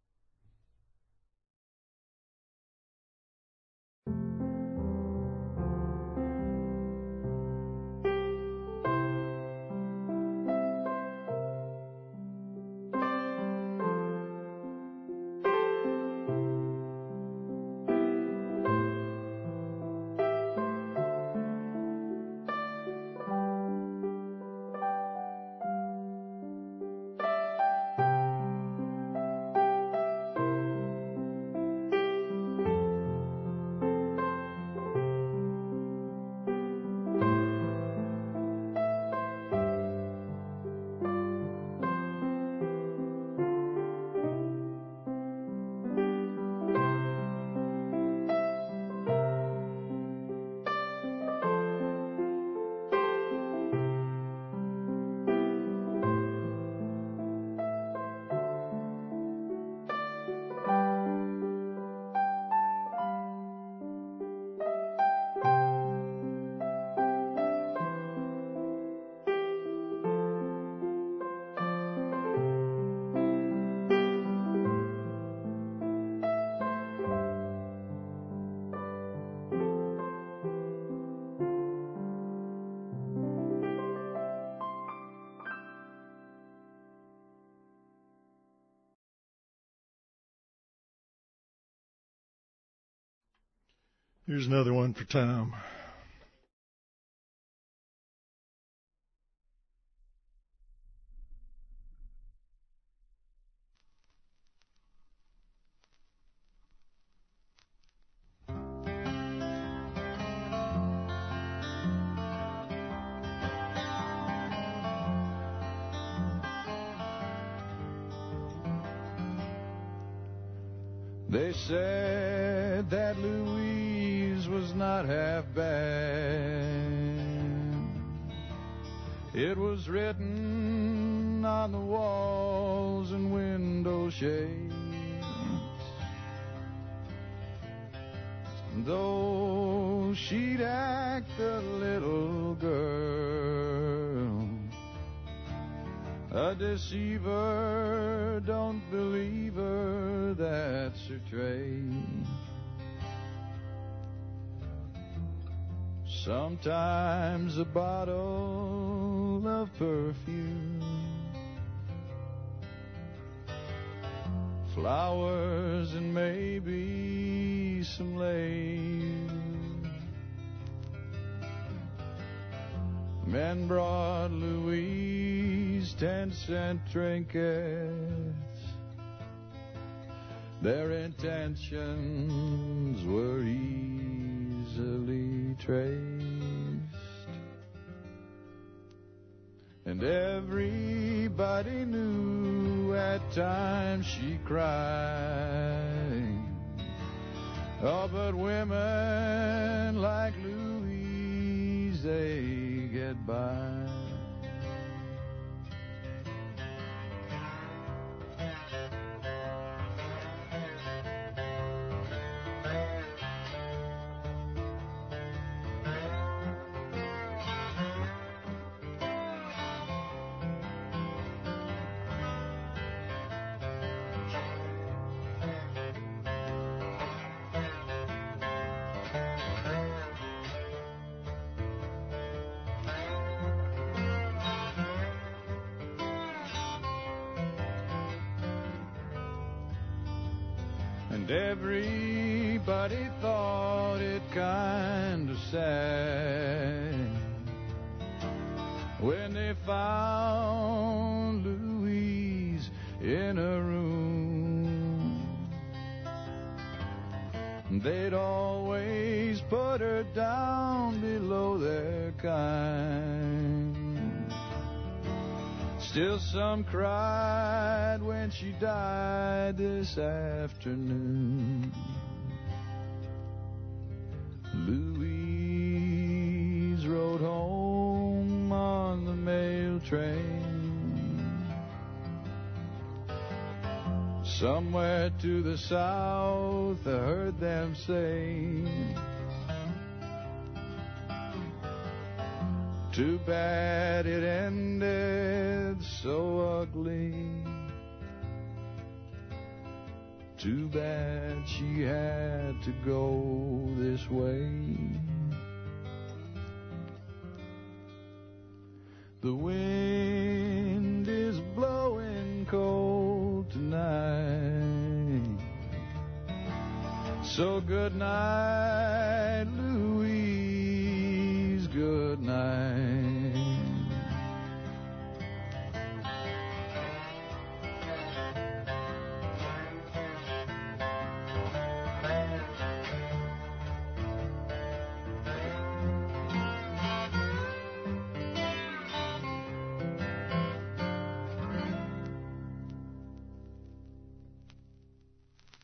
Here's another one for Tom. They said that Louise was not half bad. It was written on the walls and window shades. Though she'd act a little girl, a deceiver, don't believe her tray. Sometimes a bottle of perfume, flowers and maybe some lace. Men brought Louise 10-cent trinkets. Their intentions were easily traced. And everybody knew at times she cried. Oh, but women like Louise, they get by. And everybody thought it kind of sad when they found Louise in a room. They'd always put her down below their kind. Still some cried when she died this afternoon. Louise rode home on the mail train, somewhere to the south, I heard them say. Too bad it ended so ugly. Too bad she had to go this way. The wind is blowing cold tonight. So good night, Louise, good night.